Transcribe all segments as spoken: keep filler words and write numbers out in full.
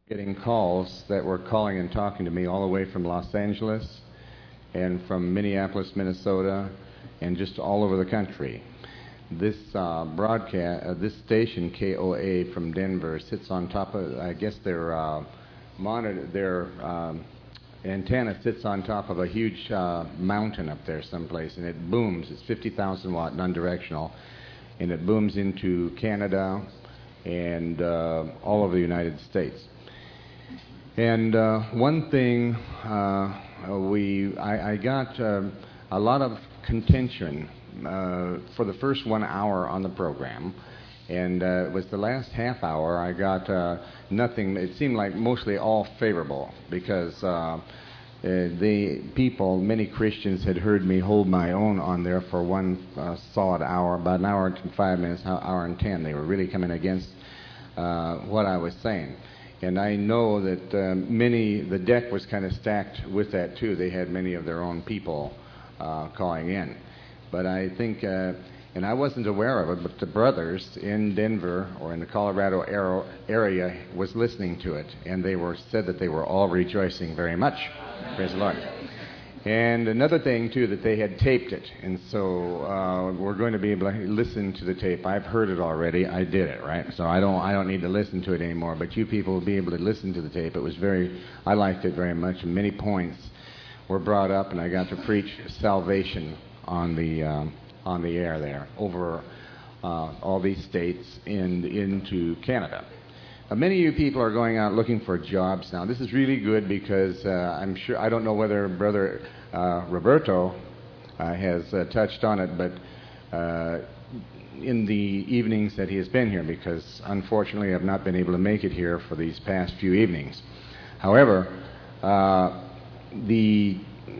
getting calls that were calling and talking to me all the way from Los Angeles and from Minneapolis, Minnesota, and just all over the country. This uh, broadcast, uh, this station, K O A from Denver, sits on top of, I guess their uh, monitor, their um, antenna sits on top of a huge uh, mountain up there someplace, and it booms. It's fifty thousand watt, non-directional, and it booms into Canada and uh, all over the United States. And uh, one thing, uh, we, I, I got uh, a lot of contention uh, for the first one hour on the program, and uh, it was the last half hour I got uh, nothing. It seemed like mostly all favorable, because uh, Uh, the people, many Christians, had heard me hold my own on there for one uh, solid hour, about an hour and five minutes, hour and ten. They were really coming against uh, what I was saying. And I know that uh, many, the deck was kind of stacked with that too. They had many of their own people uh, calling in. But I think, uh, and I wasn't aware of it, but the brothers in Denver or in the Colorado area was listening to it, and they were said that they were all rejoicing very much. Praise the Lord. And another thing, too, that they had taped it. And so uh, we're going to be able to listen to the tape. I've heard it already. I did it, right? So I don't I don't need to listen to it anymore. But you people will be able to listen to the tape. It was very, I liked it very much. And many points were brought up, and I got to preach salvation on the, um, on the air there over uh, all these states and into Canada. Uh, many of you people are going out looking for jobs now. This is really good because uh, I'm sure, I don't know whether Brother uh, Roberto uh, has uh, touched on it, but uh, in the evenings that he has been here, because unfortunately I've not been able to make it here for these past few evenings. However, uh, the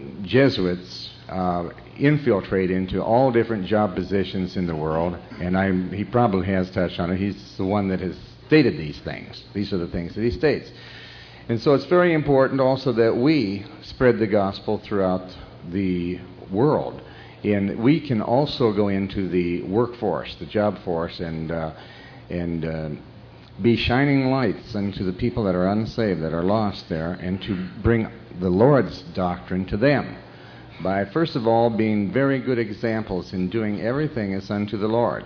Jesuits uh, infiltrate into all different job positions in the world, and I, he probably has touched on it. He's the one that has stated these things. These are the things that he states. And so it's very important also that we spread the gospel throughout the world. And we can also go into the workforce, the job force, and uh, and uh, be shining lights unto the people that are unsaved, that are lost there, and to bring the Lord's doctrine to them by, first of all, being very good examples in doing everything as unto the Lord,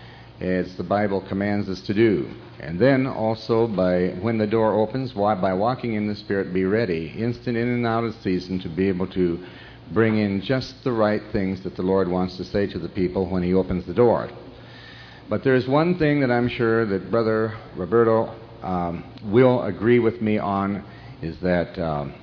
as the Bible commands us to do. And then also by, when the door opens, why, by walking in the Spirit, be ready, instant in and out of season, to be able to bring in just the right things that the Lord wants to say to the people when he opens the door. But there's one thing that I'm sure that Brother Roberto um, will agree with me on, is that, um,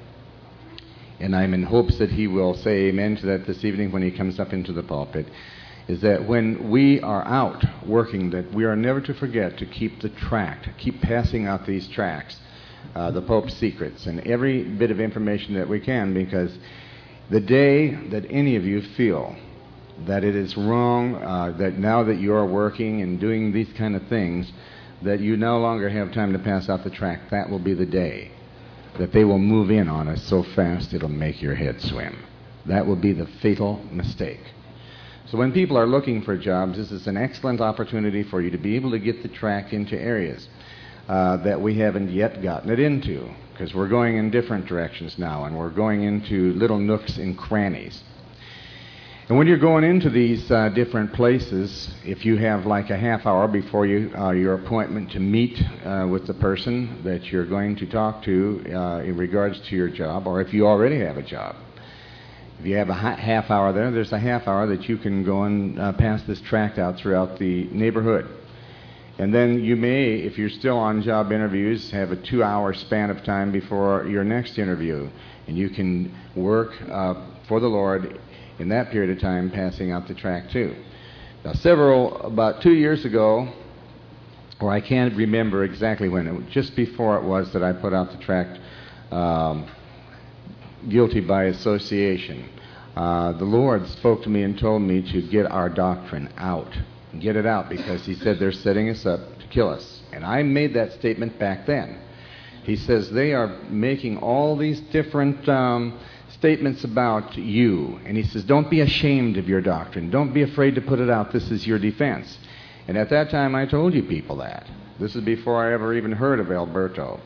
and I'm in hopes that he will say amen to that this evening when he comes up into the pulpit, is that when we are out working, that we are never to forget to keep the tract, keep passing out these tracts, uh, the Pope's Secrets, and every bit of information that we can, because the day that any of you feel that it is wrong, uh, that now that you are working and doing these kind of things, that you no longer have time to pass out the tract, that will be the day that they will move in on us so fast it'll make your head swim. That will be the fatal mistake. So when people are looking for jobs, this is an excellent opportunity for you to be able to get the tract into areas uh, that we haven't yet gotten it into, because we're going in different directions now, and we're going into little nooks and crannies. And when you're going into these uh, different places, if you have like a half hour before you, uh, your appointment to meet uh, with the person that you're going to talk to uh, in regards to your job, or if you already have a job, if you have a ha- half hour there, there's a half hour that you can go and uh, pass this tract out throughout the neighborhood. And then you may, if you're still on job interviews, have a two-hour span of time before your next interview. And you can work uh, for the Lord in that period of time, passing out the tract too. Now, several, about two years ago, or I can't remember exactly when, it was just before it was that I put out the tract, um, Guilty by Association. Uh, the Lord spoke to me and told me to get our doctrine out. Get it out, because he said they're setting us up to kill us. And I made that statement back then. He says they are making all these different um, statements about you. And he says, don't be ashamed of your doctrine. Don't be afraid to put it out. This is your defense. And at that time I told you people that. This is before I ever even heard of Alberto.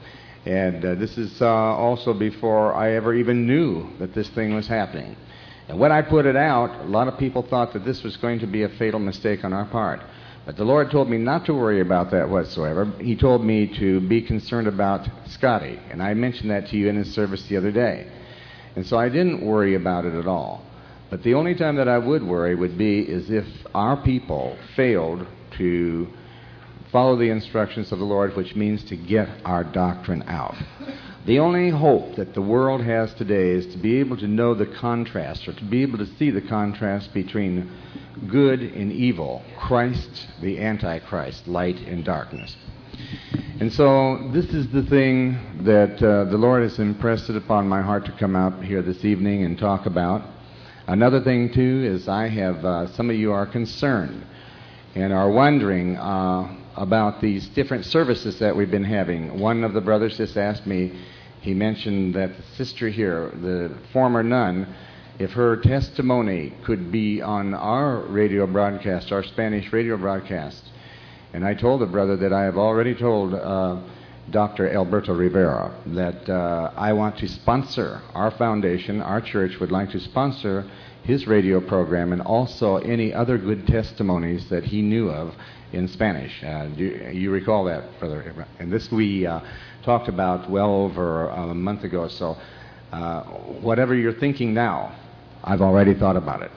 And uh, this is uh, also before I ever even knew that this thing was happening. And when I put it out, a lot of people thought that this was going to be a fatal mistake on our part. But the Lord told me not to worry about that whatsoever. He told me to be concerned about Scotty. And I mentioned that to you in his service the other day. And so I didn't worry about it at all. But the only time that I would worry would be is if our people failed to follow the instructions of the Lord, which means to get our doctrine out. The only hope that the world has today is to be able to know the contrast, or to be able to see the contrast between good and evil, Christ, the Antichrist, light and darkness. And so this is the thing that uh, the Lord has impressed it upon my heart to come out here this evening and talk about. Another thing, too, is I have, uh, some of you are concerned and are wondering uh, about these different services that we've been having. One of the brothers just asked me, he mentioned that the sister here, the former nun, if her testimony could be on our radio broadcast, our Spanish radio broadcast. And I told the brother that I have already told uh, Doctor Alberto Rivera that uh, I want to sponsor our foundation, our church would like to sponsor his radio program and also any other good testimonies that he knew of in Spanish. Uh, do you, you recall that, Brother? And this we uh, talked about well over a month ago. So uh, whatever you're thinking now, I've already thought about it.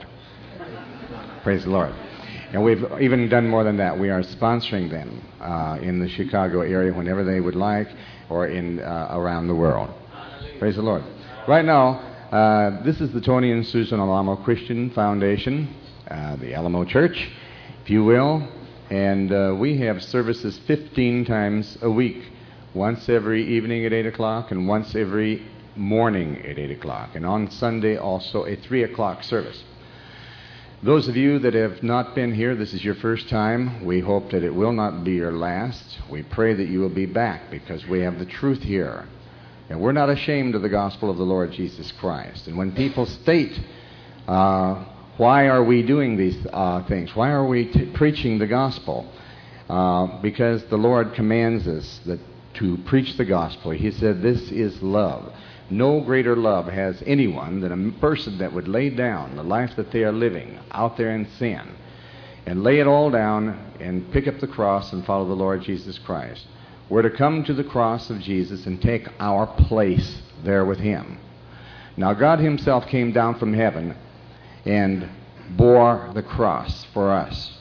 Praise the Lord. And we've even done more than that. We are sponsoring them uh, in the Chicago area whenever they would like, or in uh, around the world. Praise the Lord. Right now, uh, this is the Tony and Susan Alamo Christian Foundation, uh, the Alamo Church, if you will. And uh, we have services fifteen times a week, once every evening at eight o'clock and once every morning at eight o'clock. And on Sunday also a three o'clock service. Those of you that have not been here, this is your first time. We hope that it will not be your last. We pray that you will be back because we have the truth here. And we're not ashamed of the gospel of the Lord Jesus Christ. And when people state, uh, why are we doing these uh, things? Why are we t- preaching the gospel? Uh, because the Lord commands us that to preach the gospel. He said, this is love. No greater love has anyone than a person that would lay down the life that they are living out there in sin and lay it all down and pick up the cross and follow the Lord Jesus Christ. We're to come to the cross of Jesus and take our place there with Him. Now, God Himself came down from heaven and bore the cross for us.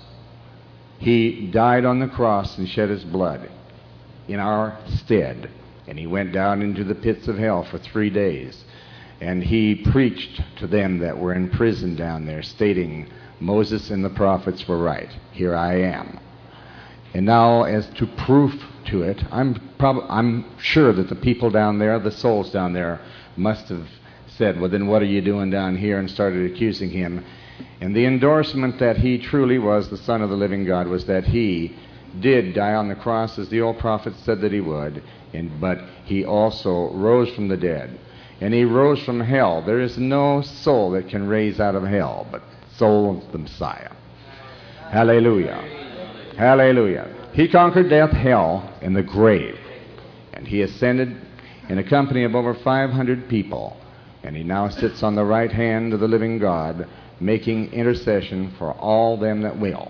He died on the cross and shed His blood in our stead. And He went down into the pits of hell for three days. And He preached to them that were in prison down there, stating, Moses and the prophets were right. Here I am. And now, as to proof to it, I'm, prob- I'm sure that the people down there, the souls down there, must have said, well, then what are you doing down here? And started accusing Him. And the endorsement that He truly was the Son of the living God was that He did die on the cross as the old prophets said that He would. And, but He also rose from the dead. And He rose from hell. There is no soul that can raise out of hell but the soul of the Messiah. Hallelujah. Hallelujah. He conquered death, hell, and the grave. And He ascended in a company of over five hundred people. And He now sits on the right hand of the living God, making intercession for all them that will.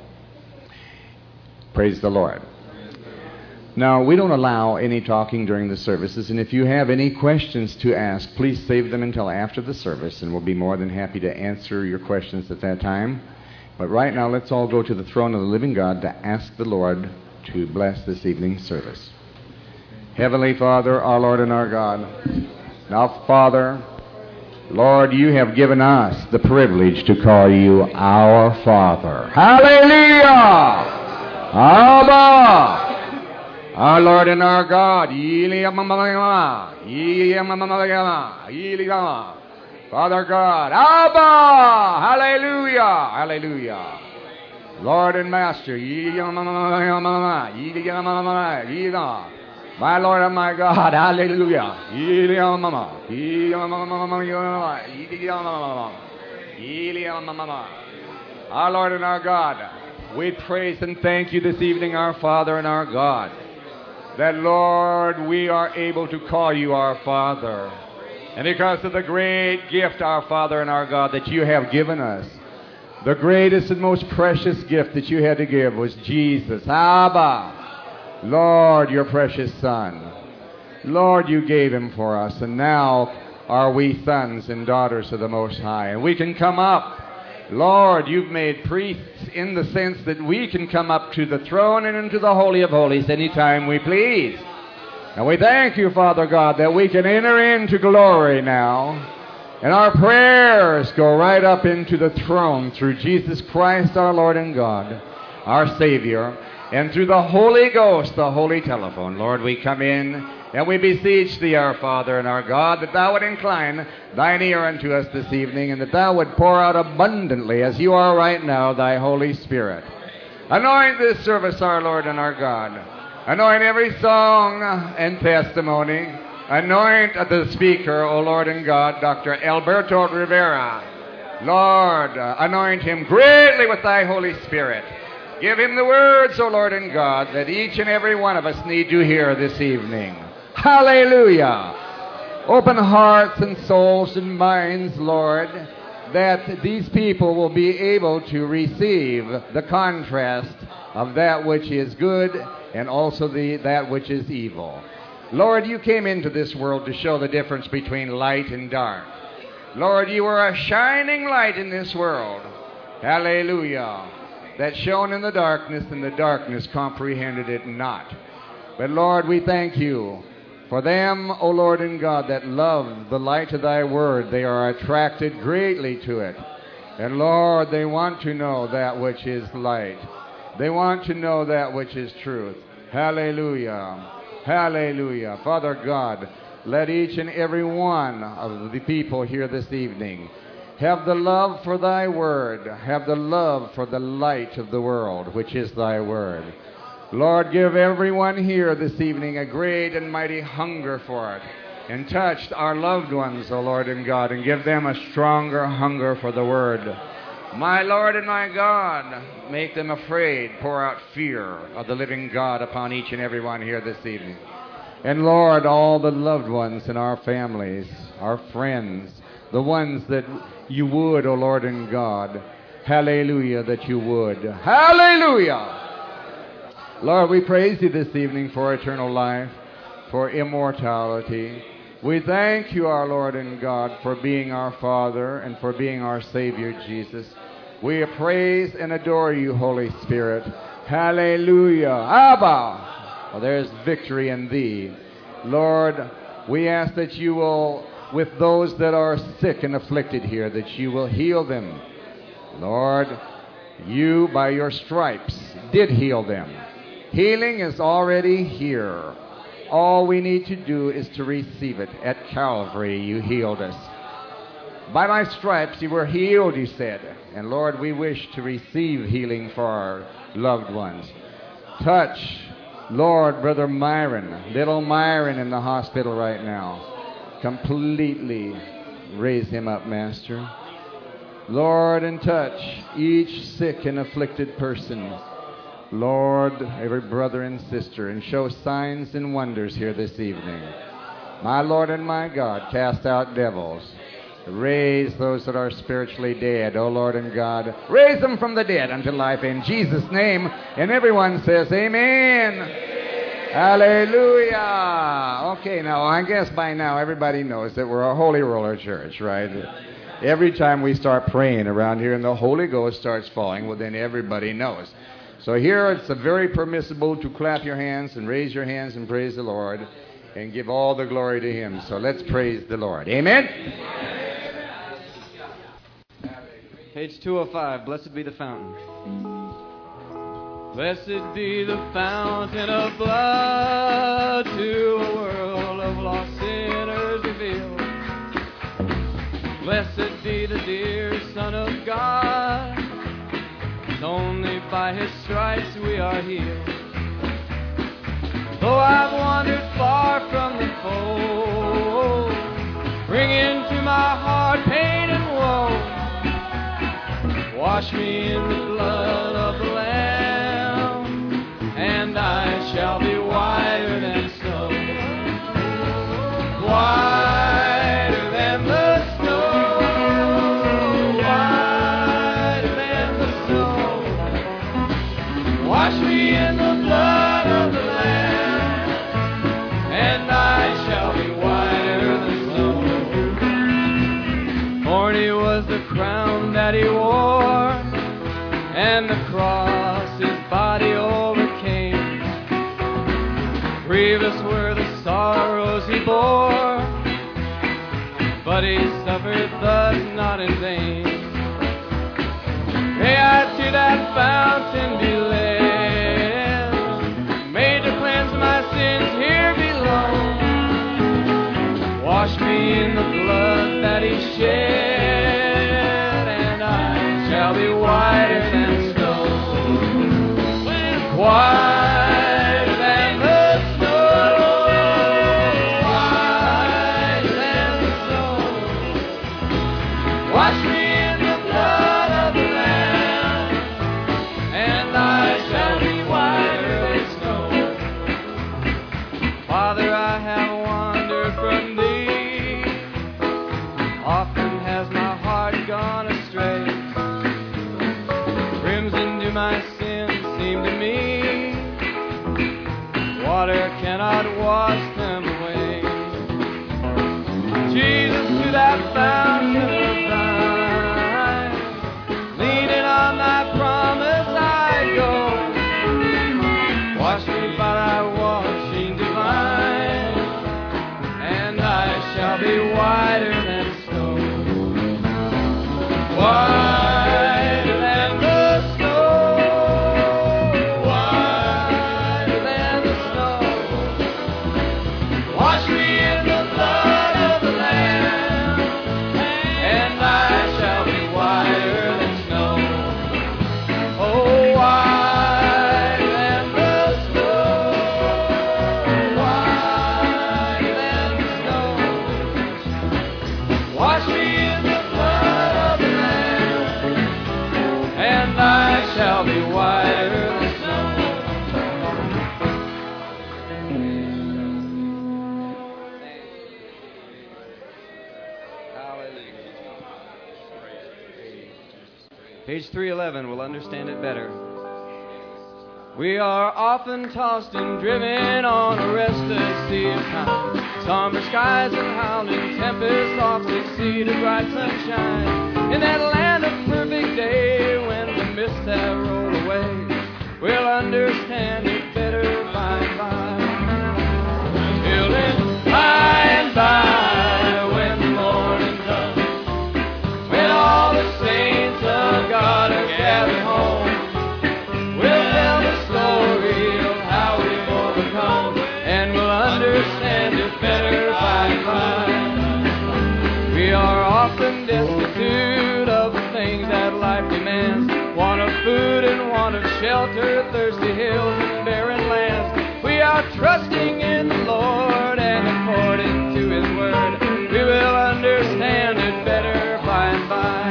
Praise the Lord. Now, we don't allow any talking during the services, and if you have any questions to ask, please save them until after the service, and we'll be more than happy to answer your questions at that time. But right now, let's all go to the throne of the living God to ask the Lord to bless this evening's service. Heavenly Father, our Lord and our God, now, Father, Lord, You have given us the privilege to call You our Father. Hallelujah! Abba! Our Lord and our God, Father God, Abba, hallelujah, hallelujah. Lord and Master, my Lord and my God, hallelujah. Our Lord and our God, we praise and thank You this evening, our Father and our God. that, Lord, we are able to call you our Father. And because of the great gift, our Father and our God, that you have given us, the greatest and most precious gift that you had to give was Jesus. Abba, Lord, your precious Son. Lord, you gave him for us, and now are we sons and daughters of the Most High. And we can come up. Lord, you've made priests in the sense that we can come up to the throne and into the Holy of Holies anytime we please. And we thank you, Father God, that we can enter into glory now. And our prayers go right up into the throne through Jesus Christ, our Lord and God, our Savior. And through the Holy Ghost, the holy telephone, Lord, we come in and we beseech thee, our Father and our God, that thou would incline thine ear unto us this evening, and that thou would pour out abundantly, as you are right now, thy Holy Spirit. Anoint this service, our Lord and our God. Anoint every song and testimony. Anoint the speaker, O Lord and God, Doctor Alberto Rivera. Lord, uh, anoint him greatly with thy Holy Spirit. Give him the words, O Lord and God, that each and every one of us need to hear this evening. Hallelujah! Open hearts and souls and minds, Lord, that these people will be able to receive the contrast of that which is good and also the that which is evil. Lord, you came into this world to show the difference between light and dark. Lord, you were a shining light in this world. Hallelujah! That shone in the darkness, and the darkness comprehended it not. But Lord, we thank you for them, O Lord and God, that love the light of thy word. They are attracted greatly to it. And Lord, they want to know that which is light. They want to know that which is truth. Hallelujah. Hallelujah. Father God, let each and every one of the people here this evening have the love for thy word. Have the love for the light of the world, which is thy word. Lord, give everyone here this evening a great and mighty hunger for it. And touch our loved ones, O Lord and God, and give them a stronger hunger for the word. My Lord and my God, make them afraid. Pour out fear of the living God upon each and every one here this evening. And Lord, all the loved ones in our families, our friends, the ones that you would, O Lord and God, hallelujah, that you would. Hallelujah! Lord, we praise you this evening for eternal life, for immortality. We thank you, our Lord and God, for being our Father and for being our Savior, Jesus. We praise and adore you, Holy Spirit. Hallelujah. Abba! Well, there is victory in thee. Lord, we ask that you will, with those that are sick and afflicted here, that you will heal them. Lord, you, by your stripes, did heal them. Healing is already here. All we need to do is to receive it. At Calvary, you healed us. By my stripes, you were healed, you said. And Lord, we wish to receive healing for our loved ones. Touch, Lord, Brother Myron, little Myron in the hospital right now. Completely raise him up, Master. Lord, and touch each sick and afflicted person. Lord, every brother and sister, and show signs and wonders here this evening. My Lord and my God, cast out devils. Raise those that are spiritually dead, O Lord and God. Raise them from the dead unto life in Jesus' name. And everyone says, amen. Amen. Hallelujah. Okay, now I guess by now everybody knows that we're a Holy Roller Church, right? Every time we start praying around here and the Holy Ghost starts falling, well, then everybody knows. So here it's very permissible to clap your hands and raise your hands and praise the Lord and give all the glory to Him. So let's praise the Lord. Amen? Page two oh five, Blessed be the fountain. Blessed be the fountain of blood to a world of lost sinners revealed. Blessed be the dear Son of God. Only by His stripes we are healed. Though I've wandered far from the fold, bring into my heart pain and woe. Wash me in the blood of the Lamb, and I shall be whiter than that he wore, and the cross his body overcame. Grievous were the sorrows he bore, but he suffered thus not in vain. May I to that fountain be led, made to cleanse my sins here below. Wash me in the blood that he shed, and I shall be whiter than snow. Whiter than the snow, whiter than the snow. Wash me in the blood of the Lamb, and I shall be whiter than snow. Father, I have wandered from thee. Often has my heart gone astray. Crimson do my sins seem to me. Water cannot wash them away. Jesus, to that fountain of thine, leaning on thy promise I go. Wash me by thy washing divine, and I shall be whiter than snow. Whiter than the snow, whiter than the snow. Wash me in the blood of the Lamb, and I shall be whiter than snow. Oh, whiter than the snow, whiter than the snow. Wash me in the blood of the Lamb, and I shall be whiter than snow. Page three eleven will understand it better. We are often tossed and driven on a restless sea of time. Somber skies and howling tempests oft succeed a bright sunshine. In that land of perfect day, when the mists have rolled away, we'll understand it better by and by. Till then, by and by, when the morning comes, when all the saints of God are gathered home, we'll tell the story of how we've overcome, and we'll understand it better by and by. We are often destitute of the things that life demands, want of food and want of shelter, thirsty hills and barren lands. We are trusting in the Lord, and according to His word, we will understand it better by and by.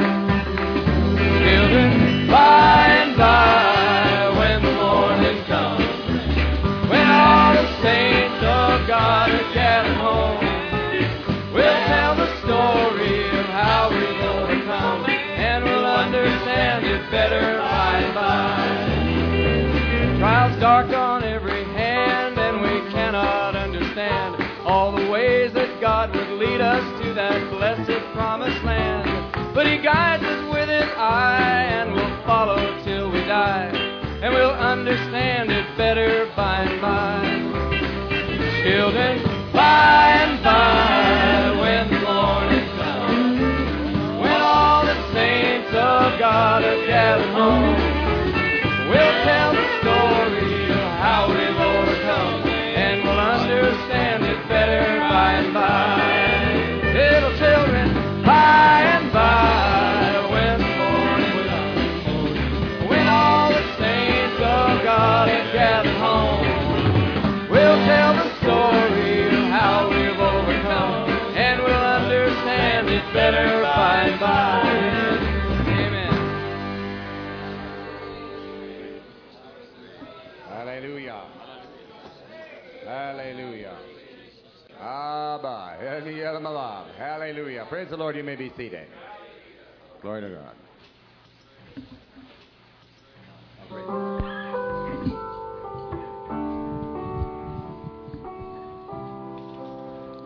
Children, by and by, when the morning comes, when all the saints of God are gathered home, we'll tell the story of how we've overcome, and we'll understand it better by and by. Trials dark on every hand, and we cannot understand all the ways that God would lead us to that blessed promised land. But He guides us with His eye, and we'll follow till we die, and we'll understand it better by and by. Children, by and by, when the morning comes, when all the saints of God are gathered home, we'll tell the story of how we've overcome, and we'll understand it better by and by. Little children, by and by, when the morning comes, when all the saints of God are gathered home, we'll tell the story of how we've overcome, and we'll understand it better by and by. Amen. Hallelujah. Hallelujah. Abba. Hallelujah. Praise the Lord. You may be seated. Glory to God.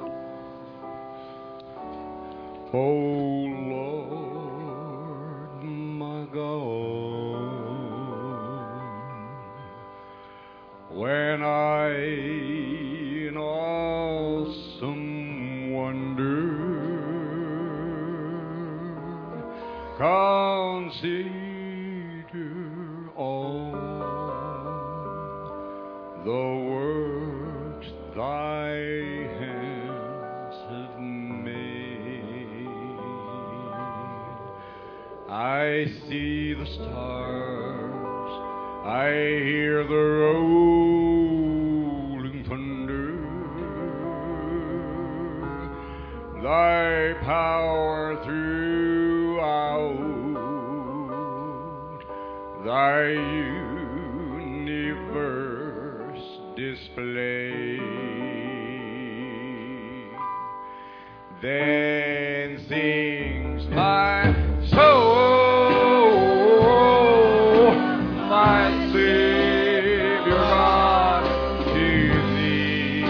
Oh Lord, consider all the works thy hands have made. I see the stars, I hear the rolling thunder, thy power throughout thy universe display. Then sings my soul, my Savior God, to thee.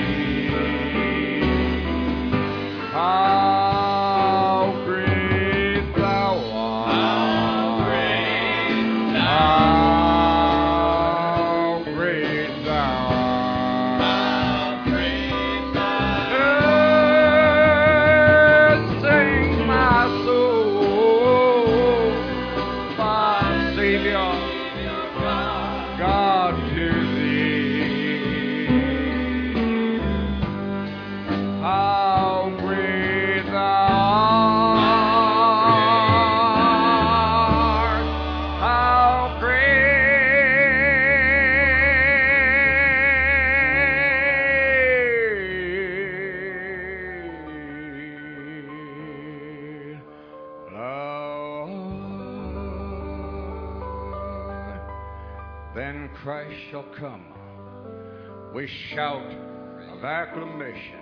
How great thou art! How great thou art! How great thou art! How great thou art! Sing my soul, my Savior God, to thee. How great thou art! How great thou art. Then Christ shall come with shout of acclamation,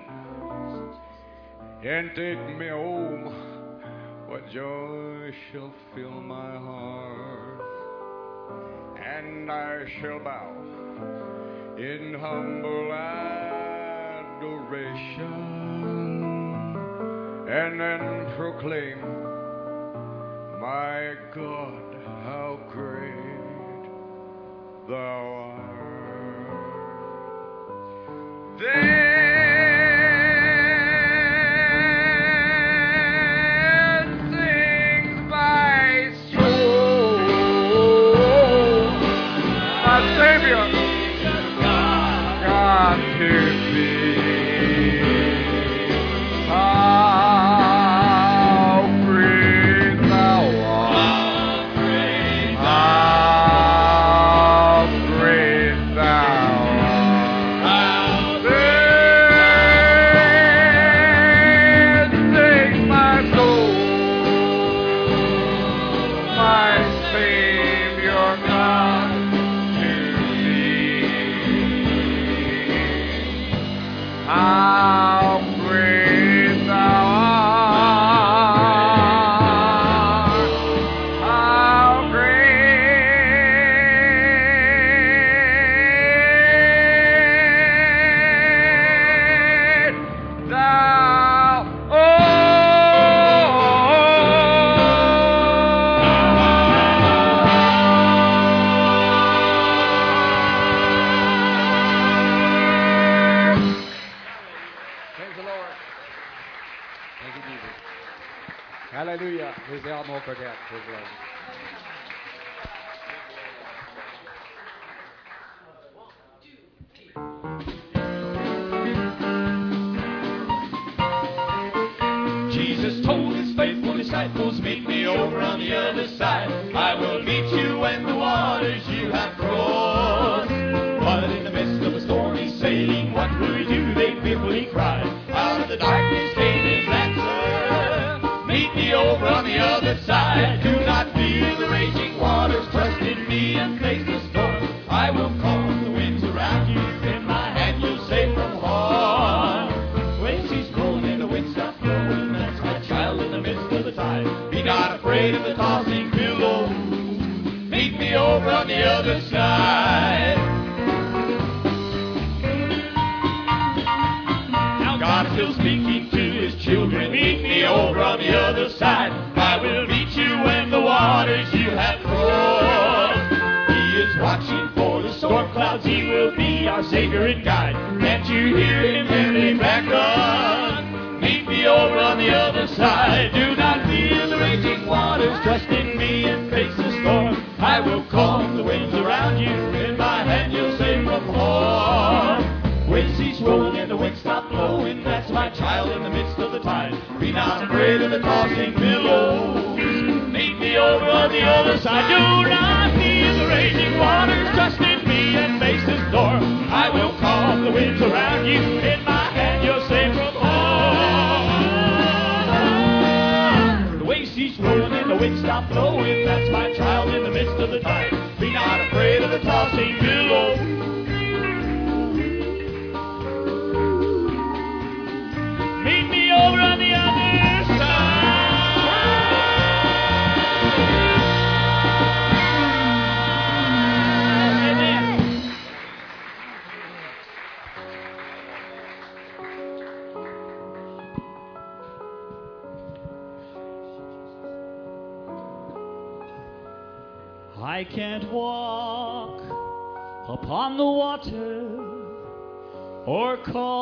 and take me home. What joy shall fill my heart, and I shall bow in humble adoration, and then proclaim, my God, how great thou art. Then sings my soul, my Savior God, to thee. How great thou art! How great thou art! Then sing my soul, my Savior God, to thee. How great thou art! How great thou art! Praise the Lord. Thank you, Jesus. Hallelujah. Praise the Almighty for that. Praise the Lord. Jesus told his faithful disciples, meet me over on the other side. I will meet you when the waters you have crossed. But in the midst of a stormy sailing, what will we do? They fearfully cried. Out of the darkness came his answer, meet me over on the other side. Do not fear the raging waters, trust in me and face the storm. I will calm the winds around you, in my hand you'll safe from harm. When she's growing and the wind stops blowing, that's my child in the midst of the tide. Be not afraid of the tossing billows, meet me over on the other side. Now God's still speaking to his children, meet me over on the other side. I will meet you when the waters you have crossed. He is watching for the storm clouds, he will be our Savior and guide. Can't you hear him heavily beckon? Meet me over on the other side. Do not fear the raging waters, trust in me and winds around you. In my hand you'll save from harm. When seas rolling and the wind stop blowing, that's my child in the midst of the tide. Be not afraid of the tossing billows. Meet me over on the other side. Do not fear the raging waters. Trust in me and face the storm. I will calm the winds around you. In my hand you're safe from harm. The waves cease rolling and the wind stop blowing. That's my child in the midst of the tide. Be not afraid of the tossing billows. Meet me over on the other side. Amen. I can't walk upon the water or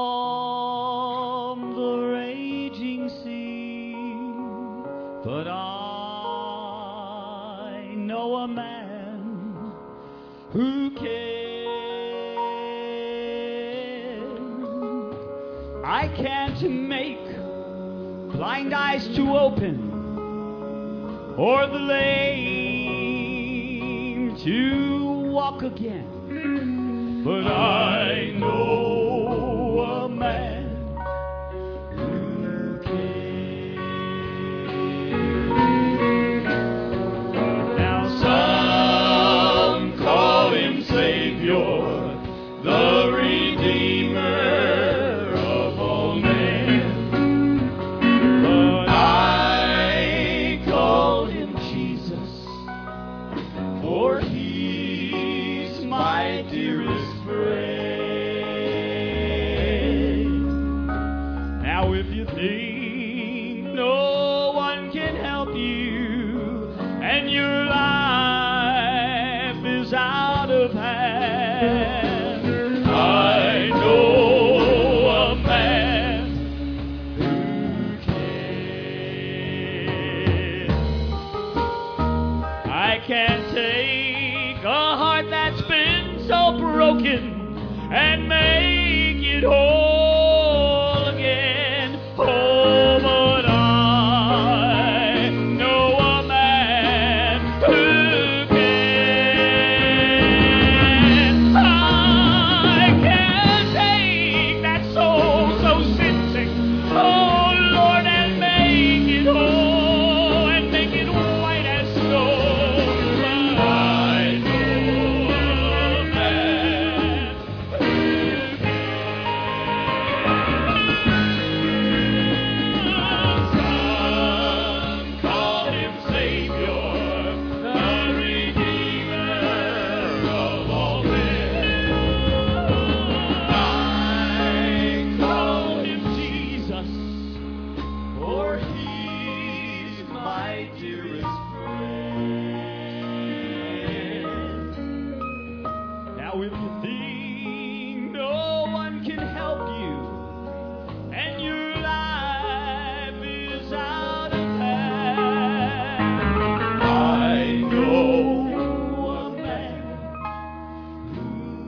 calm the raging sea, but I know a man who can. I can't make blind eyes to open or the lame to walk again, but I know a man who can. Now some call him Savior, the Redeemer of all men, but I call him Jesus, for he's my dearest friend. Now if you think no one can help you and your life is out of hand, I know a man who can. I can't take a heart that's been so broken and make it whole again. Oh, but I know a man who can. I can take that soul so sin-sick, oh Lord, and make it whole and make it white as snow. But I know a man who can. Some call him Savior, the Redeemer of all men. I call him Jesus, for he's my dearest friend. Now if you think no one can help you and your life is out of hand, I know a man who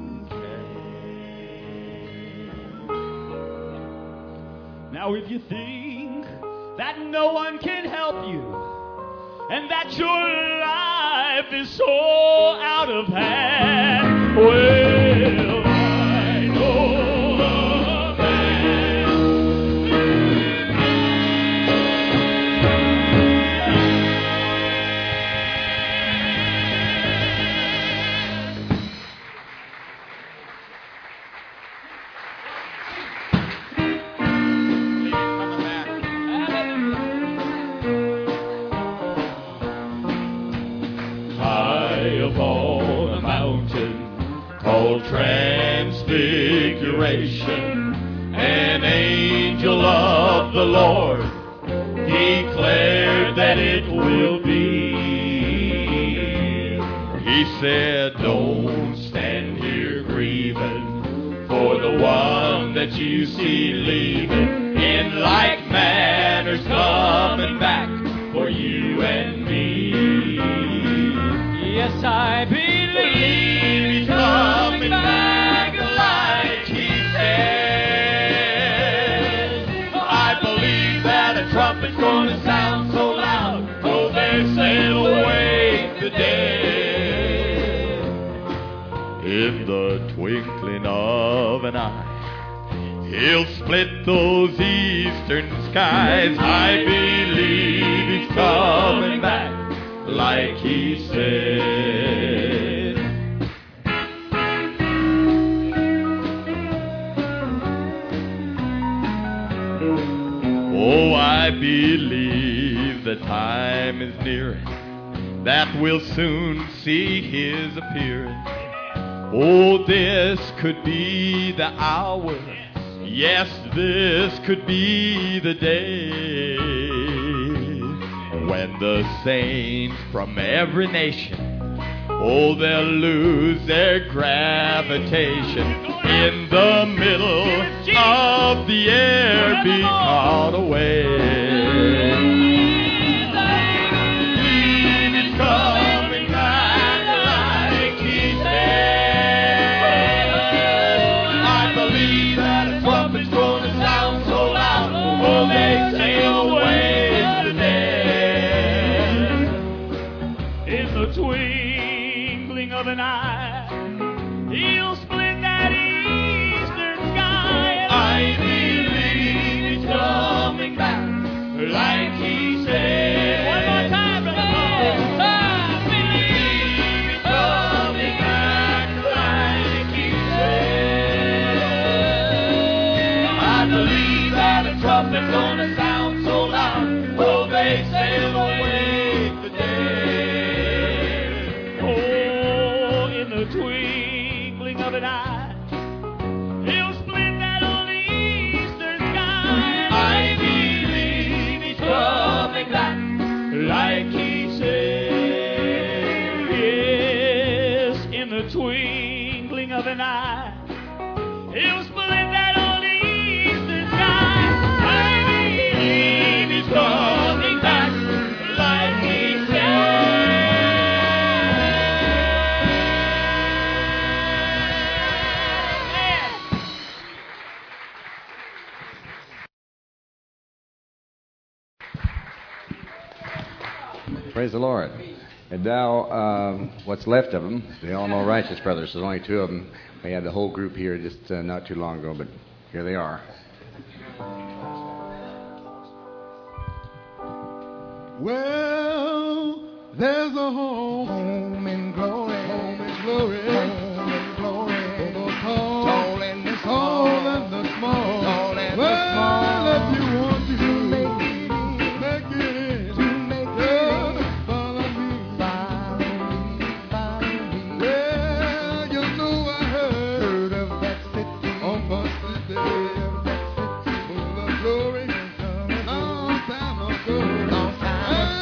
can. Now if you think that no one can help you and that your life is so out of hand, well, I know a man who high upon a mountain called Transfiguration, an angel of the Lord declared that it will be. He said, don't stand here grieving for the one that you see leaving. In like manner's coming back for you and me. Yes, I believe trumpet's gonna sound so loud, oh, they sail away the dead. In the twinkling of an eye, He'll split those eastern skies. I believe He's coming back like He said. Oh, I believe the time is near, that we'll soon see His appearing. Oh, this could be the hour. Yes, this could be the day when the saints from every nation, oh, they'll lose their gravitation. In the middle of the air, be caught away. Believe it's coming back like He said. I believe that a trumpet's gonna sound so loud, oh, they sail away the dead. In the twinkling of an eye, He'll split that eastern sky. I believe He's coming back like He said. One more time, brother Paul. I believe He's coming back like He said. I believe that a trumpet's gonna sound so loud, oh, they sail away the dead. Oh, in the twinkling of an eye, He'll split that old eastern sky. I believe He's coming back like He said. Yes, in the twinkling of an eye, He'll split that old eastern sky. I believe He's coming back like He said. Praise the Lord. And now, um, what's left of them, the Alamo Righteous Brothers. There's only two of them. We had the whole group here just uh, not too long ago, but here they are. Well, there's a home, home in glory, home in glory, home in glory, for the tall, tall and the small, tall and the small, tall and well, the small. If you want to make it in, make it in, to make it in, follow me, follow me, follow me. Well, you know I heard, heard of that city, of a city, of that city, full of glory, long time ago, long time.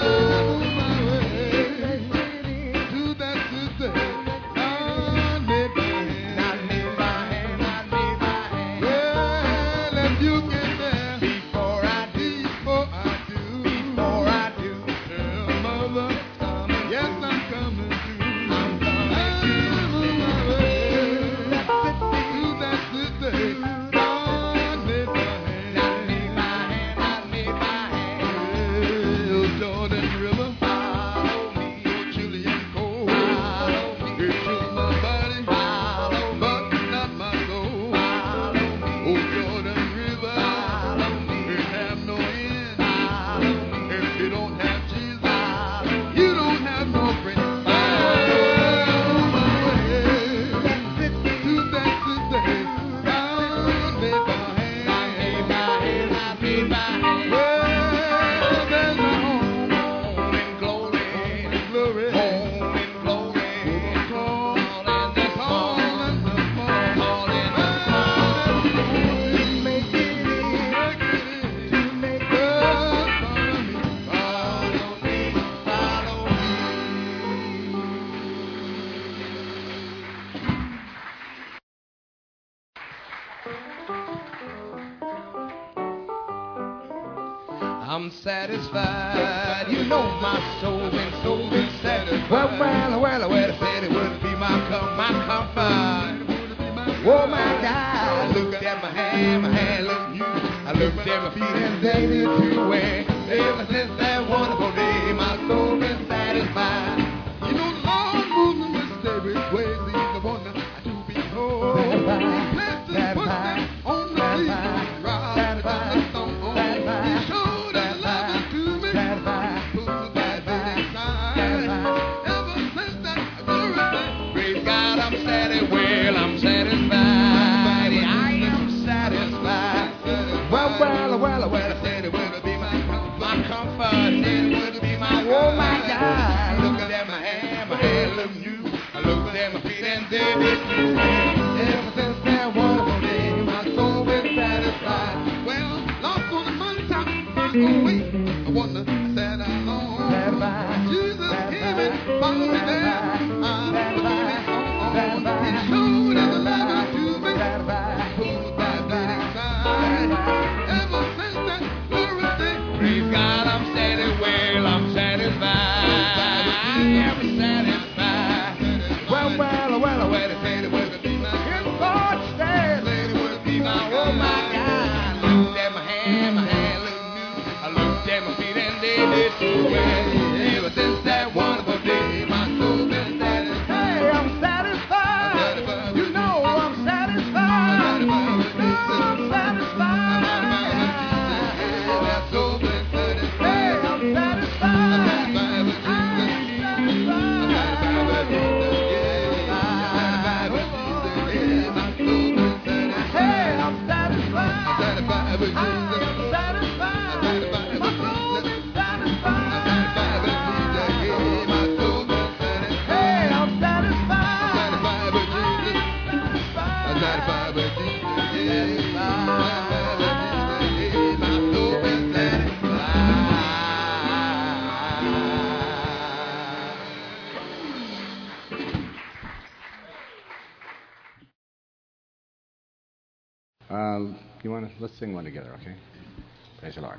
I'm satisfied. You know my soul been so been satisfied. Well, well, well, well, I said it would be my com- my comfort. Oh my God, I looked at my hand, my hand looked new. I looked at my feet and they did too. Well, Ever since that wonderful day, my soul been satisfied. You know the Lord moves in mysterious ways. He's the one to behold. He placed his footsteps on the sea, rock the stone. He showed his love to me. Put that bit inside. Ever since that glory day, praise God, I'm satisfied. Well, I'm satisfied. I am satisfied. Well, well, well, well, I said it would be my my comfort. Said it would be my oh my God. Look at my hand, my hand look new. I look at my feet and they did too. Ever since that wonderful day, my soul been satisfied. Well, lost on the mountaintop, far away. I wonder, I said I long. Jesus came and followed me there. I'm moving on. He showed his love to me. Pulled that bit inside. Ever since that glory day, praise God, I'm satisfied. Well, I'm satisfied. I am satisfied. Well, well, well, well, it said it would be my good Lord said it would be my oh my God. Looked at my hand, my hand looked new. I looked at my feet and they did too well. Ever since that wonderful day, my soul been satisfied. Hey, I'm satisfied. I'm satisfied. You know I'm satisfied. I'm satisfied. I'm satisfied. My soul been satisfied. Hey, I'm satisfied. I'm satisfied with Jesus. I'm satisfied with Jesus. Yeah, I'm satisfied with Jesus. Yeah, my soul been satisfied. Hey, I'm satisfied. I'm satisfied with Jesus. I am satisfied. I'm satisfied with Jesus. Uh, you want to, let's sing one together, okay? Praise the Lord.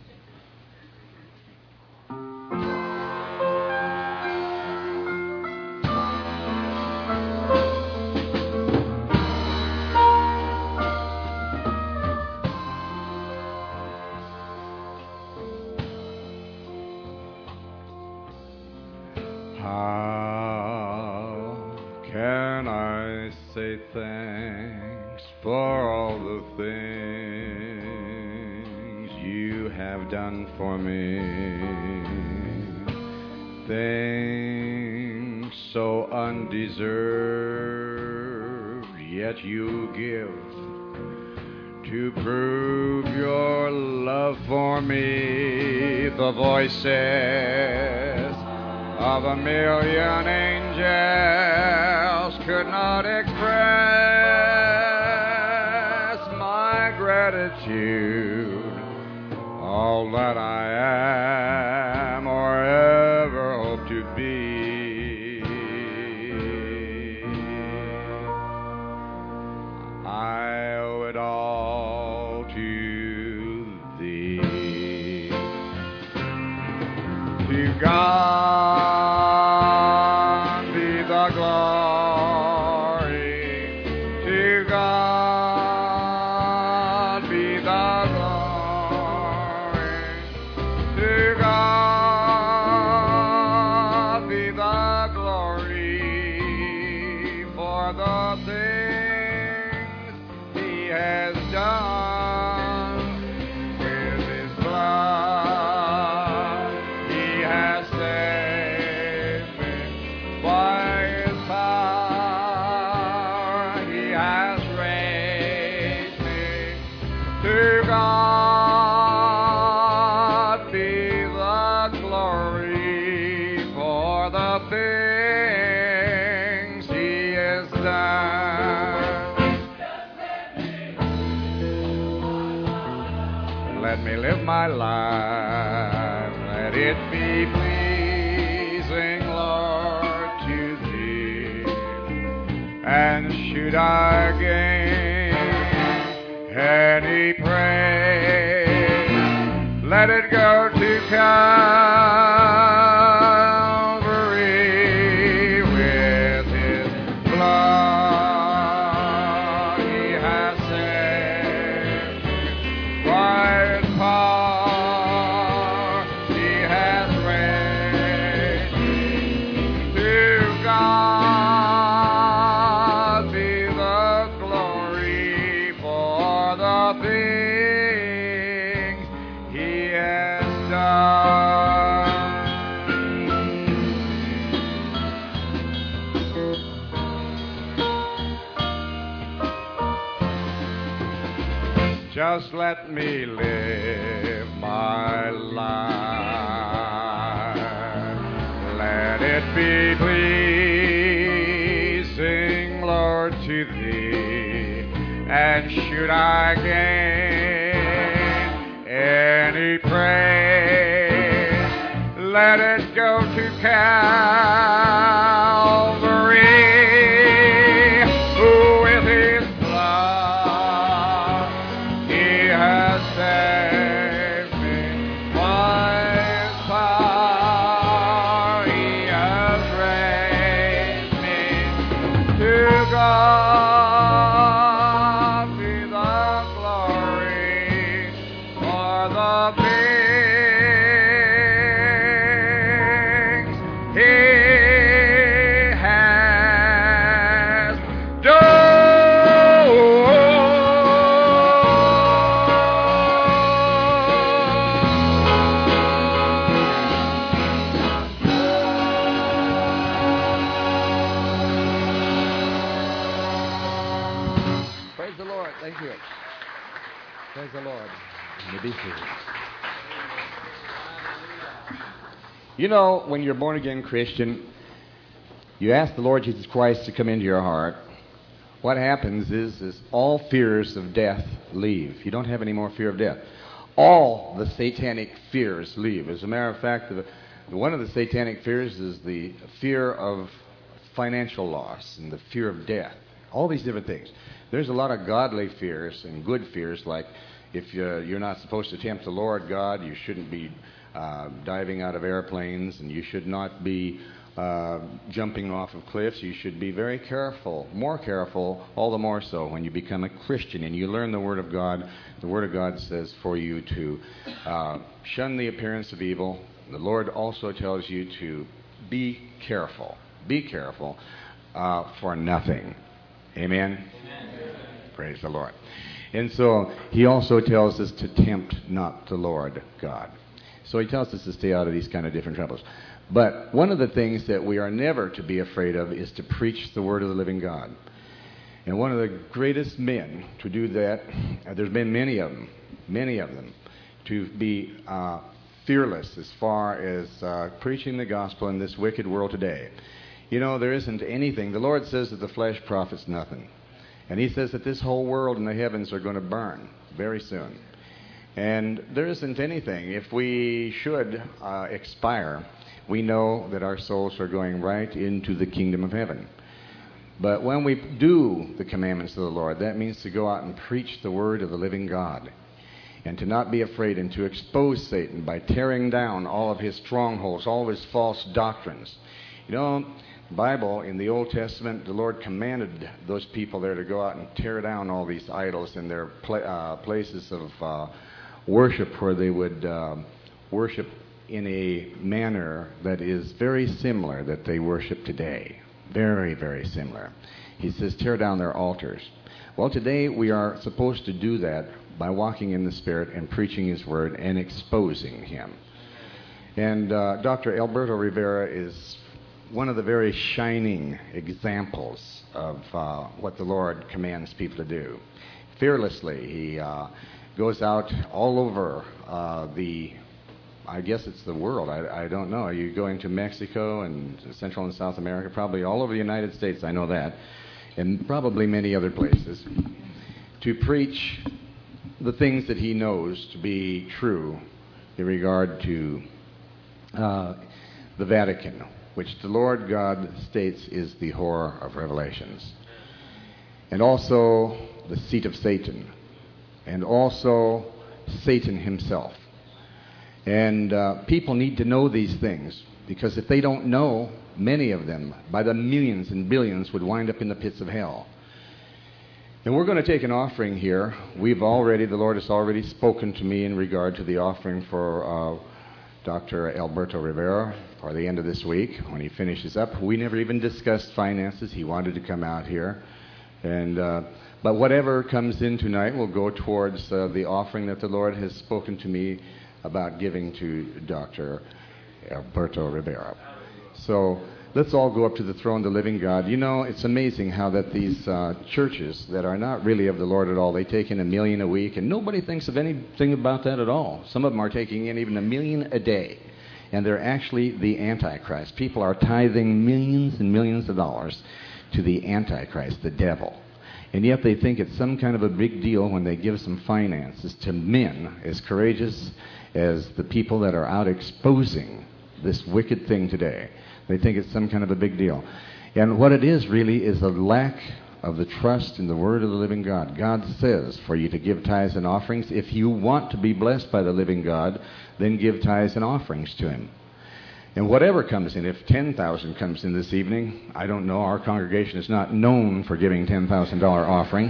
How can I say thanks for all the things you have done for me? Things so undeserved, yet you give to prove your love for me. The voices of a million angels could not express my gratitude, all that I am or ever hope to be. I owe it all to thee. To God be the glory. To God be the glory. To God be the glory for the things He has done with His blood. He has saved me by His power. He has raised me. To God be the glory for the things He has done. Let me live my life, let it be pleasing, Lord, to Thee. And should I gain any praise, let it go to Calvary. With His blood He has saved me. By His power just let me live my life. Let it be pleasing, Lord, to Thee. And should I gain any praise, let it go to Calvary. With His blood He has saved me. By His power He has raised me. To God be the glory for the things He has Praise the Lord. Thank you. Praise the Lord. You know, when you're a born-again Christian, you ask the Lord Jesus Christ to come into your heart. What happens is, is all fears of death leave. You don't have any more fear of death. All the satanic fears leave. As a matter of fact, the, one of the satanic fears is the fear of financial loss and the fear of death. All these different things. There's a lot of godly fears and good fears, like if you're, you're not supposed to tempt the Lord God, you shouldn't be uh, diving out of airplanes, and you should not be uh, jumping off of cliffs. You should be very careful, more careful, all the more so when you become a Christian and you learn the Word of God. The Word of God says for you to uh, shun the appearance of evil. The Lord also tells you to be careful. Be careful uh, for nothing. Amen? Amen? Praise the Lord. And so He also tells us to tempt not the Lord God. So He tells us to stay out of these kind of different troubles. But one of the things that we are never to be afraid of is to preach the Word of the living God. And one of the greatest men to do that, uh, there's been many of them, many of them, to be uh, fearless as far as uh, preaching the gospel in this wicked world today. You know, there isn't anything. The Lord says that the flesh profits nothing. And He says that this whole world and the heavens are going to burn very soon. And there isn't anything. If we should uh, expire, we know that our souls are going right into the kingdom of heaven. But when we do the commandments of the Lord, that means to go out and preach the word of the living God. And to not be afraid, and to expose Satan by tearing down all of his strongholds, all of his false doctrines. You know, the Bible, in the Old Testament, the Lord commanded those people there to go out and tear down all these idols in their pla- uh, places of uh, worship, where they would uh, worship in a manner that is very similar that they worship today. Very, very similar. He says, tear down their altars. Well, today we are supposed to do that by walking in the Spirit and preaching His Word and exposing Him. And uh, Doctor Alberto Rivera is one of the very shining examples of uh, what the Lord commands people to do. Fearlessly, he uh, goes out all over uh, the, I guess it's the world, I, I don't know. Are you going to Mexico and Central and South America? Probably all over the United States, I know that, and probably many other places, to preach the things that he knows to be true in regard to uh, the Vatican, which the Lord God states is the whore of Revelations, and also the seat of Satan, and also Satan himself. And uh, people need to know these things, because if they don't know, many of them, by the millions and billions, would wind up in the pits of hell. And we're going to take an offering here. We've already, the Lord has already spoken to me in regard to the offering for uh, Doctor Alberto Rivera for the end of this week when he finishes up. We never even discussed finances. He wanted to come out here. And uh, but whatever comes in tonight will go towards uh, the offering that the Lord has spoken to me about giving to Doctor Alberto Rivera. So let's all go up to the throne of the living God. You know, it's amazing how that these uh, churches that are not really of the Lord at all, they take in a million a week, and nobody thinks of anything about that at all. Some of them are taking in even a million a day, and they're actually the Antichrist. People are tithing millions and millions of dollars to the Antichrist, the devil. And yet they think it's some kind of a big deal when they give some finances to men as courageous as the people that are out exposing this wicked thing today. They think it's some kind of a big deal. And what it is really is a lack of the trust in the Word of the living God. God says for you to give tithes and offerings. If you want to be blessed by the living God, then give tithes and offerings to Him. And whatever comes in, if ten thousand comes in this evening, I don't know, our congregation is not known for giving ten thousand dollars offerings.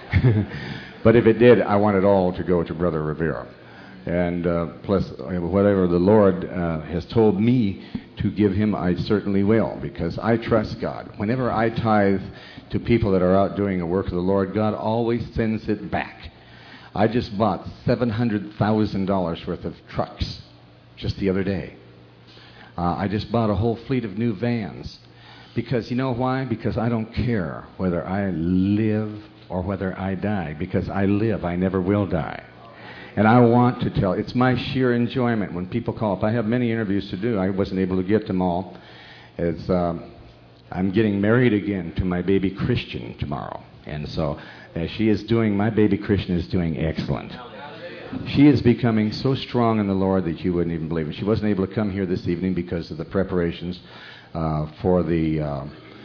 But if it did, I want it all to go to Brother Rivera. And uh, plus, whatever the Lord uh, has told me to give him, I certainly will, because I trust God. Whenever I tithe to people that are out doing the work of the Lord, God always sends it back. I just bought seven hundred thousand dollars worth of trucks just the other day. Uh, I just bought a whole fleet of new vans. Because you know why? Because I don't care whether I live or whether I die. Because I live, I never will die. And I want to tell, it's my sheer enjoyment when people call up. I have many interviews to do. I wasn't able to get them all. As um, I'm getting married again to my baby Christian tomorrow. And so as she is doing, my baby Christian is doing excellent. She is becoming so strong in the Lord that you wouldn't even believe it. She wasn't able to come here this evening because of the preparations uh, for the uh,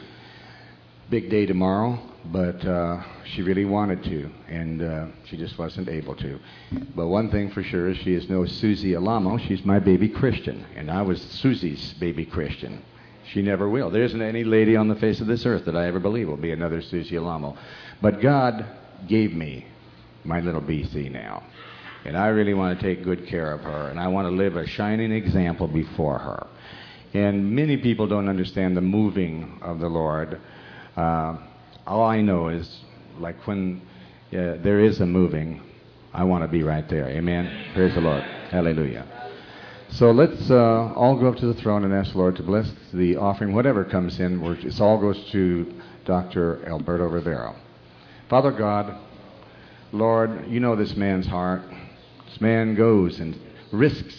big day tomorrow, but uh, she really wanted to, and uh, she just wasn't able to. But one thing for sure is she is no Susie Alamo. She's my baby Christian, and I was Susie's baby Christian. She never will. There isn't any lady on the face of this earth that I ever believe will be another Susie Alamo. But God gave me my little B C now. And I really want to take good care of her, and I want to live a shining example before her. And many people don't understand the moving of the Lord. Uh, all I know is, like when uh, there is a moving, I want to be right there. Amen? Praise the Lord. Hallelujah. So let's uh, all go up to the throne and ask the Lord to bless the offering, whatever comes in. It all goes to Doctor Alberto Rivera. Father God, Lord, you know this man's heart. This man goes and risks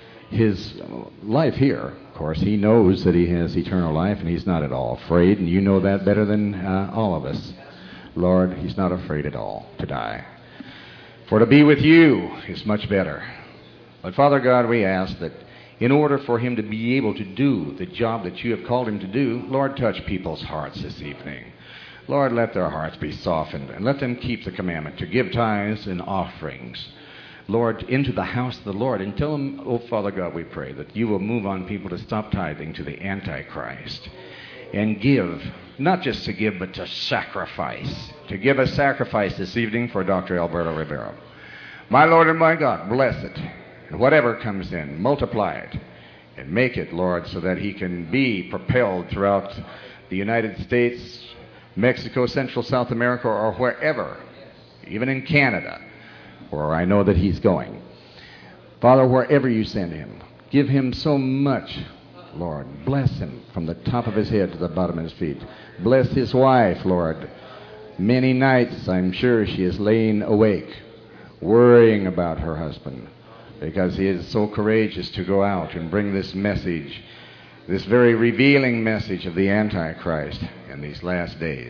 his life here. Of course, he knows that he has eternal life, and he's not at all afraid, and you know that better than uh, all of us. Lord, he's not afraid at all to die. For to be with you is much better. But Father God, we ask that in order for him to be able to do the job that you have called him to do, Lord, touch people's hearts this evening. Lord, let their hearts be softened, and let them keep the commandment to give tithes and offerings, Lord, into the house of the Lord. And tell them, oh, Father God, we pray that you will move on people to stop tithing to the Antichrist and give, not just to give, but to sacrifice, to give a sacrifice this evening for Doctor Alberto Rivera. My Lord and my God, bless it. And whatever comes in, multiply it and make it, Lord, so that he can be propelled throughout the United States, Mexico, Central South America, or wherever, even in Canada, where I know that he's going. Father, wherever you send him, give him so much, Lord. Bless him from the top of his head to the bottom of his feet. Bless his wife, Lord. Many nights, I'm sure, she is laying awake, worrying about her husband, because he is so courageous to go out and bring this message, this very revealing message of the Antichrist in these last days.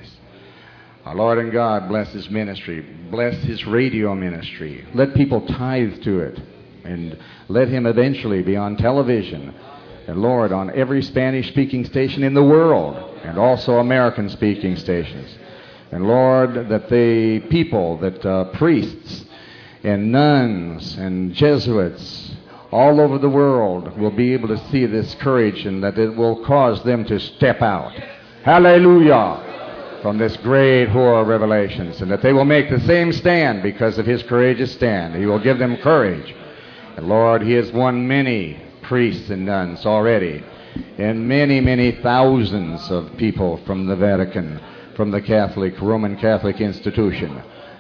Our Lord and God, bless his ministry. Bless his radio ministry. Let people tithe to it. And let him eventually be on television. And Lord, on every Spanish-speaking station in the world. And also American-speaking stations. And Lord, that the people, that uh, priests and nuns and Jesuits all over the world will be able to see this courage, and that it will cause them to step out. Hallelujah! From this great horror of Revelations, and that they will make the same stand because of his courageous stand. He will give them courage. And Lord, he has won many priests and nuns already, and many, many thousands of people from the Vatican, from the Catholic, Roman Catholic institution.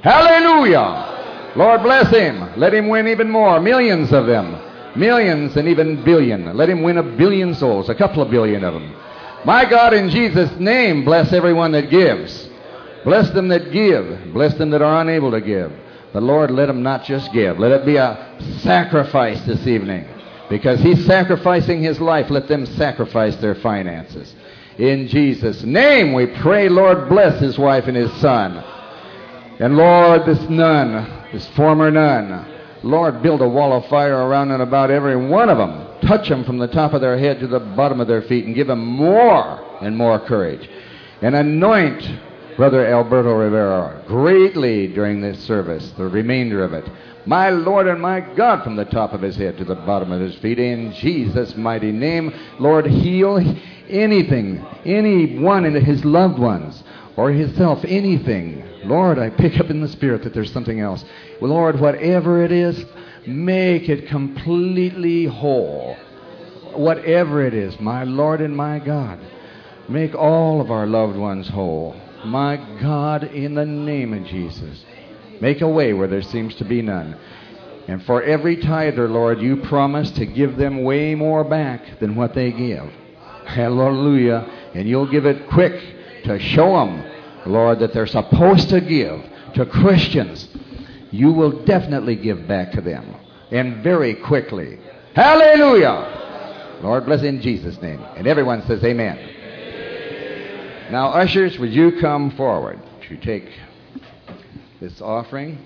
Hallelujah! Lord, bless him. Let him win even more, millions of them, millions and even billion. Let him win a billion souls, a couple of billion of them. My God, in Jesus' name, bless everyone that gives. Bless them that give. Bless them that are unable to give. But Lord, let them not just give. Let it be a sacrifice this evening. Because He's sacrificing His life, let them sacrifice their finances. In Jesus' name we pray, Lord, bless his wife and his son. And Lord, this nun, this former nun, Lord, build a wall of fire around and about every one of them. Touch them from the top of their head to the bottom of their feet and give them more and more courage. And anoint Brother Alberto Rivera greatly during this service, the remainder of it. My Lord and my God, from the top of his head to the bottom of his feet, in Jesus' mighty name, Lord, heal anything, any one in his loved ones, or himself, anything. Lord, I pick up in the Spirit that there's something else. Lord, whatever it is, make it completely whole. Whatever it is, my Lord and my God, make all of our loved ones whole. My God, in the name of Jesus, make a way where there seems to be none. And for every tither, Lord, you promise to give them way more back than what they give. Hallelujah. And you'll give it quick to show them, Lord, that they're supposed to give to Christians. You will definitely give back to them, and very quickly. Hallelujah. Lord, bless in Jesus' name. And everyone says amen. Now, ushers, would you come forward to take this offering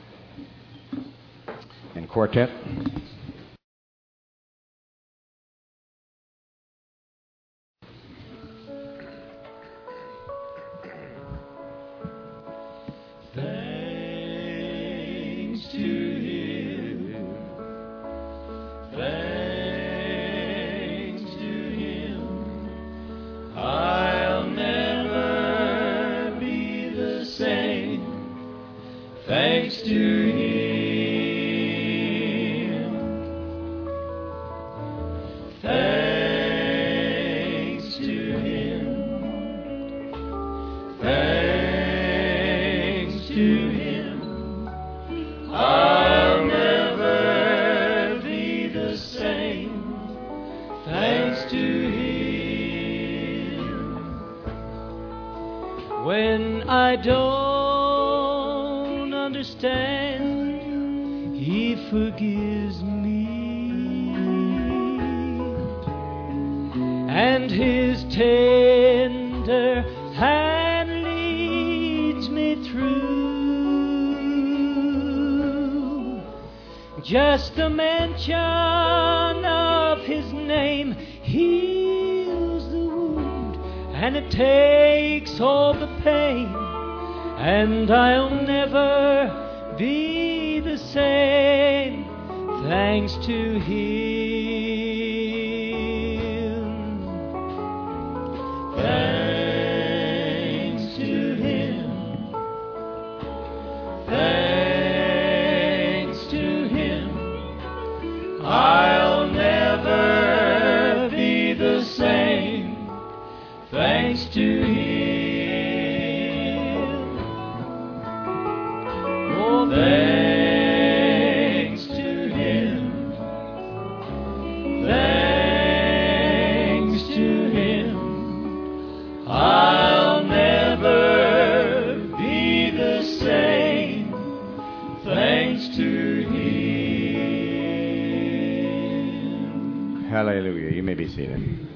and quartet? Thanks to Him. Thanks to Him. I'll never be the same. Thanks to Him. Thanks to Him. Thanks to Him. I'll never be the same. Thanks to Him. When I don't understand, He forgives me, and His tender hand leads me through. Just the mention of His name heals the wound, and it takes all the pain, and I'll never be the same. Thanks to Him. Thanks to Him. Thanks to Him. I'll never be the same. Thanks to Him. Oh, thanks to Him. Thanks to Him. I'll never be the same. Thanks to Him. Hallelujah. You may be seated.